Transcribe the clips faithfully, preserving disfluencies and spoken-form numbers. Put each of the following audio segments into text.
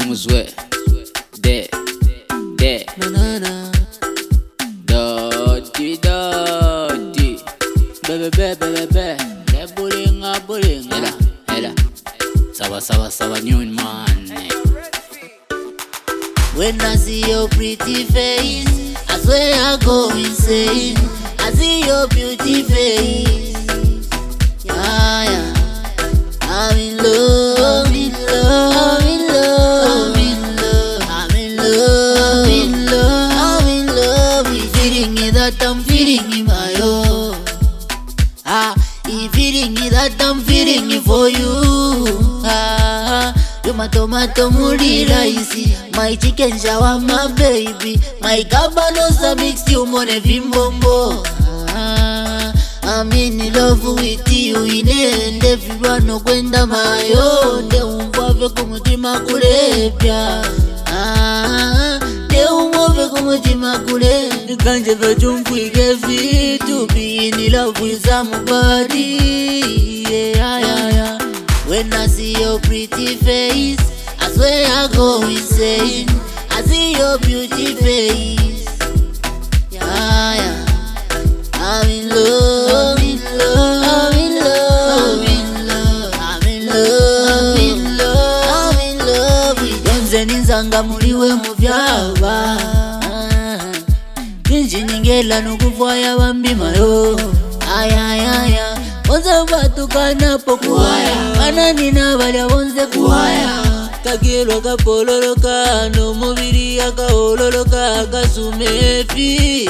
muzwe de de na na na doti doti bebe bebe bebe le bulinga bulinga hela hela sawa sawa sawa new man. When I see your pretty face, I swear I go insane. I see your beauty face. Yeah, yeah. I'm in love, in love, in love, in love. I'm in love, in love, I'm in love. With feeling it that I'm feeling in my own. Ah, the feeling it that I'm feeling it for you. Ah, you my tomato muri rice, my chicken shawarma baby, my cabanos mixed you mone vimbombo. Ah, I'm in love with you, inende everyone no kwenda mayo, de umwave kumutima kulepya. Ah, de umwave kumutima kule, kanje vajumkwige vitu, be in love with somebody. Yeah, yeah, yeah. When I see your pretty face, I swear I go insane. I see your beauty face. Yeah, yeah. I'm in love, in love, I'm in love, in love, I'm in love, in love, I'm in love with you. Yonze ninzanga muliwe muvyaba, kinji ningela nukufaya bambi mayo. Ay ay ay ay, bonze batukana pokuhaya, ananina balya bonze kuhaya. Kagiro kapololoka, no mubiri akaololoka kasumefi.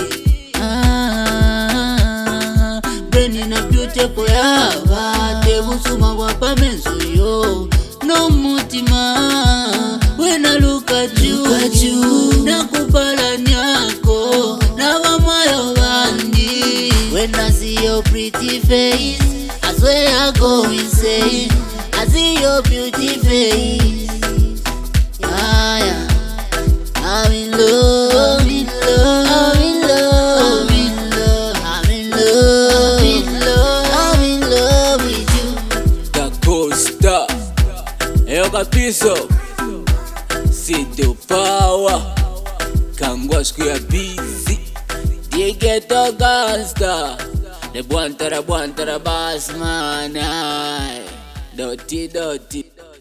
Ah, beni na beautiful yaba, tebusuma wapa menso yo. No mutima, when I look at you, look at you. Nakupala nyako, nawamayo bandi. When I see your pretty face, I swear I go insane. I see your beauty face. Yeah, yeah. I'm in love, in love, I'm in love, in love, I'm in love, in love, I'm in love with you. Da Costa Eyo Kapiso City Power Kangwa Square Busy Digeto Gangsta The Buantara Buantara Bass Man. Doti Doti